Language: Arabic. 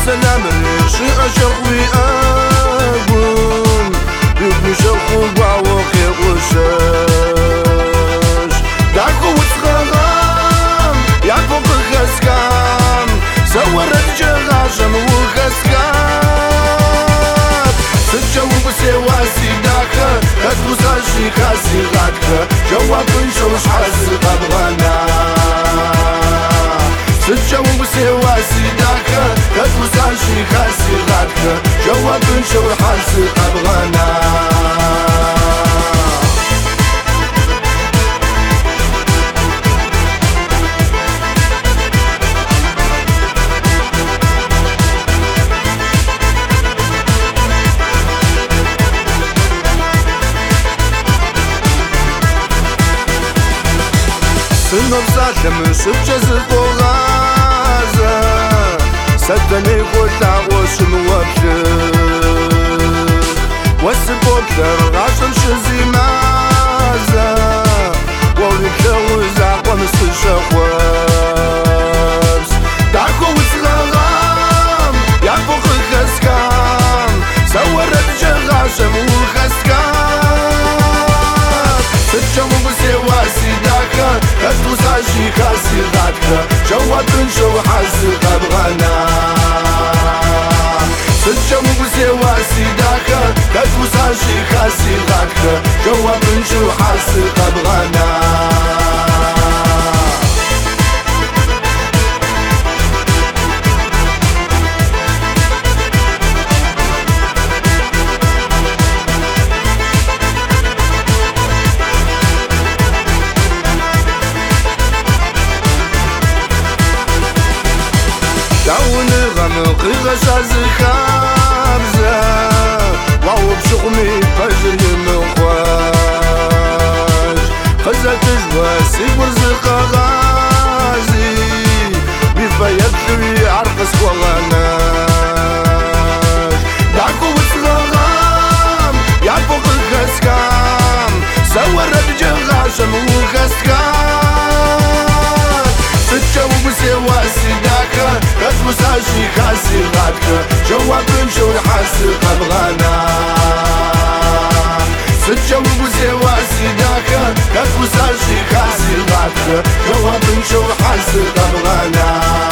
سلام ريشي أشرقي أقول يبني شرقو بعوقي وشاش دعكو وتخغام يعفوق الخسكام سورت جغاشم وخسكام تتجاوب سواسي داكا كتبوساشي خاسي غادكا جواب نشوش حاسي غبغانا تتجاوب سواسي داكا كتبوساشي خاسي غادكا جواب نشوش حاسي غبغانا سنبصالم سبجز الطغازة ستني قلع وشن وبشر والسبوكتر عشان شزي مازا وولكلوز عقومس الشخوابس دعكو وتغغام يعفوق الخسكام سورت جغاشم وخسكام تتجاوب سواسي داكا كتبوساشي خاسي غادكا جواب نشو حاسي غبغانا تتجاوب سواسي داكا كتبوساشي خاسي غادكا جواب نشو حاسي غبغانا داون غمقي غشاز خابزة واو بشغمي فجر يمخواج خزة جواسي ورزق غازي بفايد لي عرقس وغناج دعكو وتغغام يعفوق الخسكام سورت جغاشم وخسكام تتجاوب سواسي داكا كتبوساشي خاسي غادكا جواب نشوف حاسي غبغانا تتجاوب سواسي داكا كتبوساشي خاسي غادكا جواب نشوف حاسي غبغانا